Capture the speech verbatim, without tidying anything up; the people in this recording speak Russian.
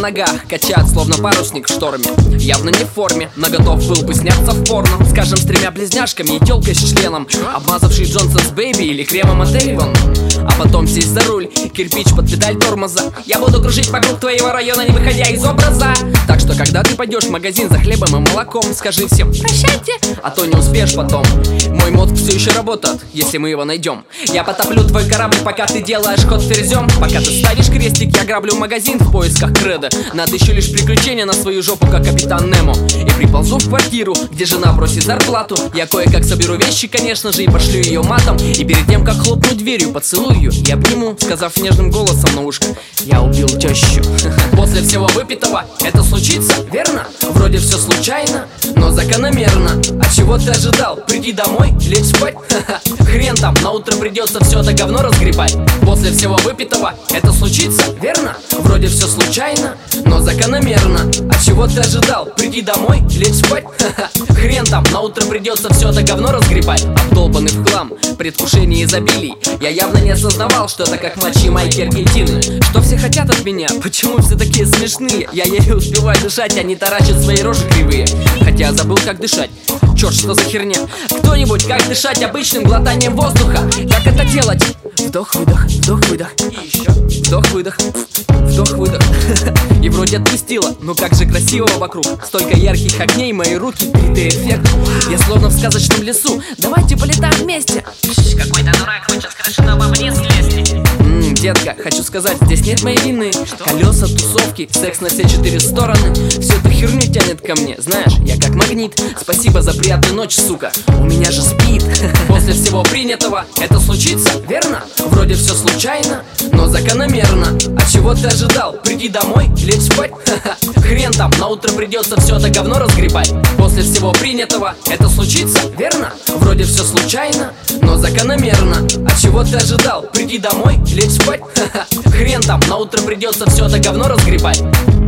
ногах, качает словно парусник в шторме. Явно не в форме, но готов был бы сняться в порно. Скажем, с тремя близняшками и тёлкой с членом, обмазавший Джонсонс Бэйби или кремом от Эйвон. А потом сесть за руль, кирпич под педаль тормоза. Я буду кружить вокруг твоего района, не выходя из образа. Так что, когда ты пойдешь в магазин за хлебом и молоком, скажи всем прощайте, а то не успеешь потом. Мой мозг все еще работает, если мы его найдем. Я потоплю твой корабль, пока ты делаешь ход ферзем. Пока ты ставишь крестик, я граблю магазин в поисках кредо. Надыщу лишь приключения на свою жопу, как капитан Немо. И приползу в квартиру, где жена просит зарплату. Я кое-как соберу вещи, конечно же, и пошлю ее матом. И перед тем, как хлопнуть дверью, поцелую ее и обниму, сказав нежным голосом на ушко: я убил тещу. После всего выпитого это случится, верно? Вроде все случайно, но закономерно. А чего ты ожидал? Приди домой, лечь спать? Хрен там, на утро придется все это говно разгребать. После всего выпитого это случится, верно? Вроде все случайно, но закономерно. А чего ты ожидал? Приди домой, лечь спать? Хрен там, на утро придется все это говно разгребать. Обдолбанный в хлам, предвкушение изобилий. Я явно не осознавал, что это как матчи Майки Аргентины. Что все хотят от меня? Почему все такие смешные? Я еле успеваю дышать, они таращат свои рожи кривые. Хотя забыл, как дышать. Черт, что за херня? Кто-нибудь, как дышать обычным глотанием воздуха? Как это делать? Вдох-выдох, вдох-выдох. И еще вдох-выдох, вдох-выдох. И вроде отпустила, но как же красиво вокруг. Столько ярких огней, мои руки, три эффект. Я словно в сказочном лесу. Давайте полетаем вместе. Какой-то дурак хочет с крыши, но вам не слезть. Ммм, детка, хочу сказать, здесь нет моей вины. Колеса, тусовки, секс на все четыре стороны. Всю эту херню тянет ко мне, знаешь, я как магнит. Спасибо за приятную ночь, сука, у меня же спит. После всего принятого это случится, верно? Вроде все случайно, но закономерно. А чего ты ожидал? Приди домой, лечь спать? Хрен там, на утро придется все это говно разгребать. После всего принятого это случится, верно? Вроде все случайно, но закономерно. А чего ты ожидал? Приди домой, лечь спать? Хрен там, на утро придется все это говно разгребать.